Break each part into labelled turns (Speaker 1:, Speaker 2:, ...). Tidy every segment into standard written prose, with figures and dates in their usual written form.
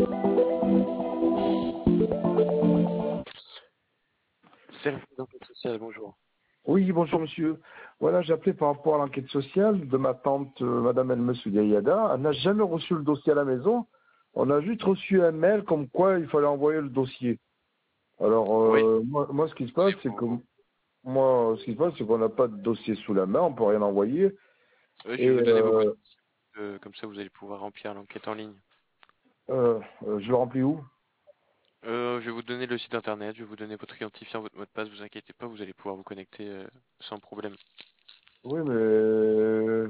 Speaker 1: Service d'enquête sociale, bonjour.
Speaker 2: Oui, bonjour monsieur. Voilà, j'ai appelé par rapport à l'enquête sociale de ma tante, Madame Elmesou Diayada. Elle n'a jamais reçu le dossier à la maison. On a juste reçu un mail comme quoi il fallait envoyer le dossier. Alors,
Speaker 1: Oui,
Speaker 2: moi, ce qui se passe, c'est que qu'on n'a pas de dossier sous la main, on peut rien envoyer.
Speaker 1: je vais
Speaker 2: Et
Speaker 1: vous donner vos coordonnées, comme ça vous allez pouvoir remplir l'enquête en ligne.
Speaker 2: je le remplis où?
Speaker 1: Je vais vous donner le site internet, je vais vous donner votre identifiant, votre mot de passe, vous inquiétez pas, vous allez pouvoir vous connecter sans problème.
Speaker 2: Oui, mais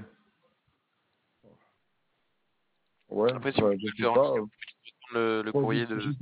Speaker 2: ouais,
Speaker 1: Après, si vous
Speaker 2: enfin,
Speaker 1: voulez
Speaker 2: je
Speaker 1: le
Speaker 2: sais
Speaker 1: faire en
Speaker 2: pas.
Speaker 1: ligne, vous pouvez prendre le
Speaker 2: Moi,
Speaker 1: courrier de...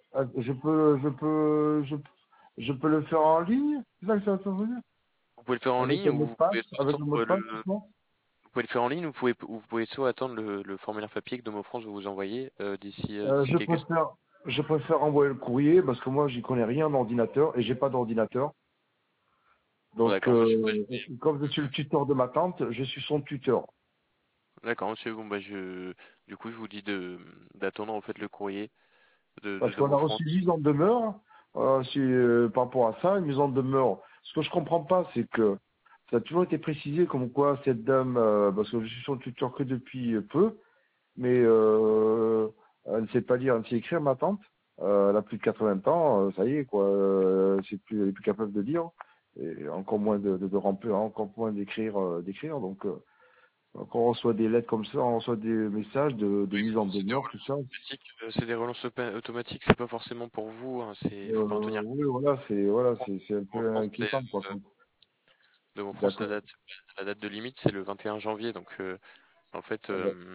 Speaker 2: je peux le faire en ligne? C'est ça que ça veut dire?
Speaker 1: Vous pouvez le faire en
Speaker 2: Avec
Speaker 1: ligne
Speaker 2: le
Speaker 1: ou
Speaker 2: mot de
Speaker 1: vous
Speaker 2: passe?
Speaker 1: pouvez soit
Speaker 2: Avec le mot
Speaker 1: attendre
Speaker 2: de passe, non?
Speaker 1: Vous pouvez le faire en ligne, ou vous pouvez soit attendre le formulaire papier que Domo France va vous envoyer d'ici
Speaker 2: Je
Speaker 1: quelques semaines.
Speaker 2: préfère envoyer le courrier parce que moi, j'y connais rien en ordinateur et j'ai pas d'ordinateur.
Speaker 1: Bon,
Speaker 2: Donc,
Speaker 1: d'accord, monsieur.
Speaker 2: comme je suis le tuteur de ma tante, je suis son tuteur.
Speaker 1: D'accord, monsieur. Bon, du coup, je vous dis d'attendre en fait le courrier de
Speaker 2: Parce qu'on a
Speaker 1: Domo
Speaker 2: reçu une
Speaker 1: France.
Speaker 2: mise en demeure, par rapport à ça, une mise en demeure. Ce que je comprends pas, c'est que ça a toujours été précisé comme quoi cette dame, parce que je suis son tuteur que depuis peu, mais elle ne sait pas lire, elle ne sait écrire, ma tante. Elle a plus de 80 ans, ça y est, quoi. Elle est plus capable de lire, et encore moins de remplir, encore moins d'écrire. Donc on reçoit des lettres comme ça, on reçoit des messages de
Speaker 1: Oui,
Speaker 2: mise en demeure, tout ça.
Speaker 1: c'est des relances automatiques, c'est pas forcément pour vous, hein, faut pas en tenir
Speaker 2: Oui, c'est un
Speaker 1: compte.
Speaker 2: peu inquiétant, quoi.
Speaker 1: De mon France,
Speaker 2: D'accord.
Speaker 1: la date de limite, c'est le 21 janvier, donc en fait,
Speaker 2: Ah ben,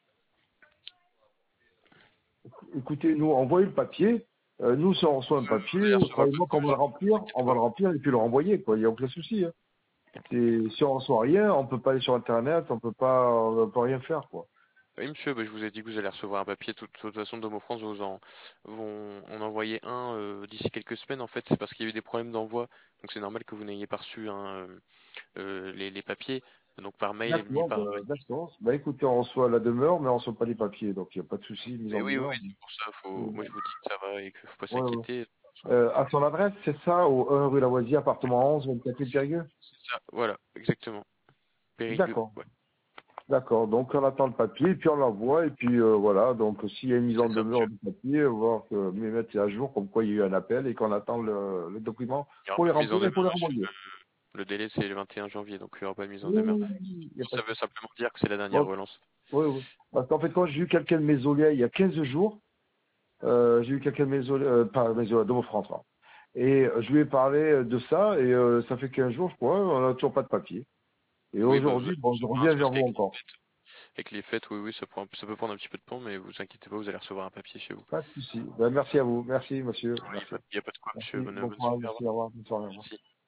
Speaker 2: écoutez, nous, envoyez le papier. Nous, si on reçoit un
Speaker 1: vous allez
Speaker 2: papier,
Speaker 1: recevoir le
Speaker 2: croyez-moi qu'on va le
Speaker 1: papier,
Speaker 2: remplir,
Speaker 1: vous inquiétez
Speaker 2: on va
Speaker 1: pas.
Speaker 2: le remplir et puis le renvoyer, quoi. Il n'y a aucun souci, hein. Si on reçoit rien, on peut pas aller sur Internet, on peut rien faire, quoi.
Speaker 1: Oui, monsieur, je vous ai dit que vous allez recevoir un papier. De toute façon, Domo France vont en envoyer un d'ici quelques semaines. En fait, c'est parce qu'il y a eu des problèmes d'envoi. Donc, c'est normal que vous n'ayez pas reçu les papiers. Donc, par mail et ni
Speaker 2: D'accord,
Speaker 1: par.
Speaker 2: d'accord. Bah, écoutez, on reçoit la demeure, mais on reçoit pas les papiers, donc il n'y a pas de souci, mise
Speaker 1: Mais
Speaker 2: en
Speaker 1: oui, oui,
Speaker 2: demeure.
Speaker 1: oui, c'est pour ça.
Speaker 2: Euh,
Speaker 1: Moi, je vous dis que ça va et qu'il faut pas
Speaker 2: Ouais, ouais.
Speaker 1: s'inquiéter.
Speaker 2: À son adresse, c'est ça, au 1 rue Lavoisier, appartement 11, 24 000 Périgueux?
Speaker 1: C'est ça. Voilà, exactement. Périgueux.
Speaker 2: D'accord.
Speaker 1: Ouais,
Speaker 2: D'accord, donc on attend le papier, puis on l'envoie, et puis voilà, donc s'il y a une mise
Speaker 1: c'est
Speaker 2: en
Speaker 1: ça,
Speaker 2: demeure
Speaker 1: monsieur.
Speaker 2: du papier, voir que mes mettre à jour, comme quoi il y a eu un appel, et qu'on attend le document
Speaker 1: Il n'y aura
Speaker 2: pour les
Speaker 1: pas de mise en
Speaker 2: remplir et pour
Speaker 1: demeure,
Speaker 2: les
Speaker 1: monsieur.
Speaker 2: renvoyer.
Speaker 1: Le délai, c'est le 21 janvier, donc il n'y aura pas de mise en
Speaker 2: Oui,
Speaker 1: demeure.
Speaker 2: oui, oui, il n'y a pas
Speaker 1: Ça
Speaker 2: de
Speaker 1: veut
Speaker 2: souci.
Speaker 1: simplement dire que c'est la dernière
Speaker 2: Bon,
Speaker 1: relance.
Speaker 2: oui, oui. Parce qu'en fait, quand j'ai eu quelqu'un de Mésolé il y a 15 jours, j'ai eu quelqu'un de Mésolé, pas Mésolé, de France, hein. Et je lui ai parlé de ça, et ça fait 15 jours, je crois, on n'a toujours pas de papier. Et
Speaker 1: Oui,
Speaker 2: aujourd'hui, bon, je reviens
Speaker 1: c'est
Speaker 2: vers
Speaker 1: parce
Speaker 2: vous
Speaker 1: qu'avec
Speaker 2: encore.
Speaker 1: avec les fêtes, oui, oui, ça peut prendre un petit peu de temps, mais vous inquiétez pas, vous allez recevoir un papier chez vous.
Speaker 2: Pas de souci. Ben, merci à vous, merci monsieur,
Speaker 1: Il n'y a,
Speaker 2: merci.
Speaker 1: y a pas de quoi, monsieur.
Speaker 2: Merci, bon
Speaker 1: Bonne
Speaker 2: courage,
Speaker 1: soirée. Au revoir.
Speaker 2: merci, au revoir, bonne soirée, au revoir.
Speaker 1: Merci.